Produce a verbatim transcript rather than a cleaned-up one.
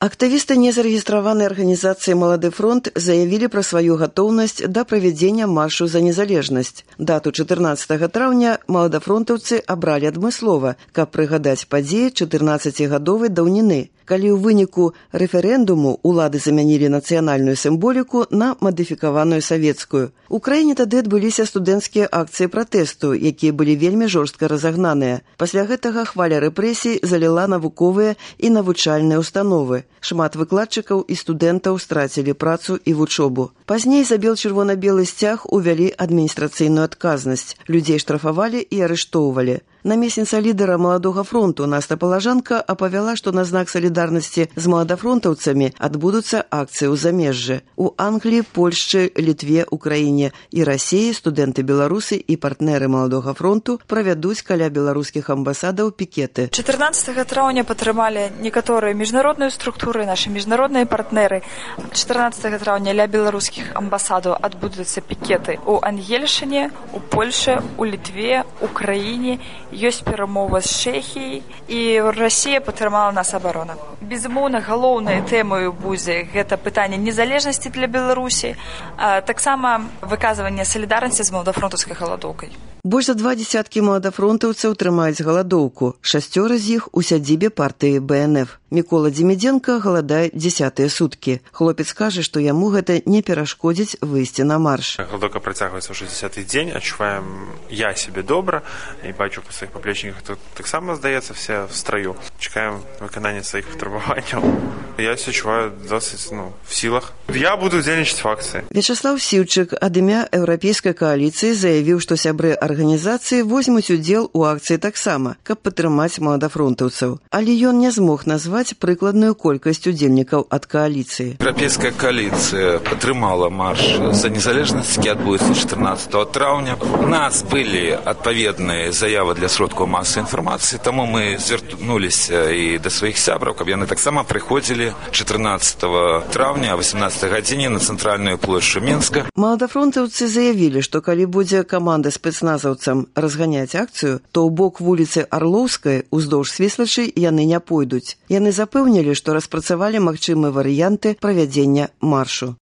Актывісты незарэгістраванай арганізацыі «Малады фронт» заявілі пра сваю гатоўнасць да правядзення маршу за незалежнасць. Дату чатырнаццатага траўня маладафронтаўцы абралі адмыслова, каб прыгадаць падзеі чатырнаццацігадовай даўніны, калі ў выніку рэферэндуму ўлады замянілі нацыянальную сімволіку на мадыфікаваную савецкую. У краіне тады адбыліся студэнцкія акцыі пратэсту, якія былі вельмі жорстка разагнаныя. Пасля гэтага хваля рэпрэсій заліла навуковыя і навучальныя установы. Шмат выкладчыкаў і студэнтаў страцілі працу і вучобу. Пазней за бел-чырвона-белы сцяг увялі адміністрацыйную адказнасць. Людзей штрафавалі і арыштоўвалі. Намесніца лідара «Маладога фронту» Наста Палажанка апавяла, што на знак салідарнасці з маладафронтаўцамі адбудуцца акцыі ў замежжы. У Англіі, Польшчы, Літве, Украіне і Расіі студэнты-беларусы і партнеры «Маладога фронту» правядуць каля беларускіх амбасадаў пікеты. чатырнаццатага траўня падтрымалі некаторыя міжнародныя структуры, нашы міжнародныя партнеры. чатырнаццатага траўня ля беларускіх амбасадаў адбудуцца пікеты ў Ангельшыне, у Польшы, у Літве, Украіне. Ёсць перамова з Чэхіяй, і Расія падтрымала нас абарона. Безумоўна, галоўнай тэмаю будзе гэта пытанне незалежнасці для Беларусі, а таксама выказванне салідарнасці з маладафронтаўскай галадоўкай. Больш за два дзесяткі маладафронтаўцаў трымаюць галадоўку. Шасцёра з іх у сядзібе партыі бэ эн эф. Мікола Дзімідзенка галадае дзесятыя суткі. Хлопец кажа, што яму гэта не перашкодзіць выйсці на марш. Галадоўка працягваецца ўжо дзесяты дзень, адчуваем я сябе добра, і бачу па сваіх паплечніках, тут таксама, здаецца, все в строю. Чакаем выканання сваіх патрабаванняў. Я себя адчуваю досыць, ну, в сілах. Я буду удзельнічаць в акцыі. Вячаслаў Сіўчык ад імя Еўрапейскай кааліцыі заявіў, што сябры арганізацыі возьмуць удзел у акцыі таксама, каб падтрымаць маладафронтаўцаў. Але ён не змог назваць прыкладную колькасць удзельнікаў ад кааліцыі. Еўрапейская кааліцыя падтрымала марш за незалежнасць, які адбудзецца чатырнаццатага траўня. У нас былі адпаведныя заявы для сродкаў масавай інфармацыі, таму мы звярнуліся і да сваіх сябраў, каб яны таксама прыходзілі чатырнаццатага траўня о васемнаццатай гадзіне на цэнтральную плошчу Менска. Маладафронтаўцы заявілі, што калі будзе каманда спецназаўцам разганяць акцыю, то ў бок вуліцы Арлоўскай уздоўж Свіслачы яны не пойдуць. Яны запэўнілі, што распрацавалі магчымыя варыянты правядзення маршу.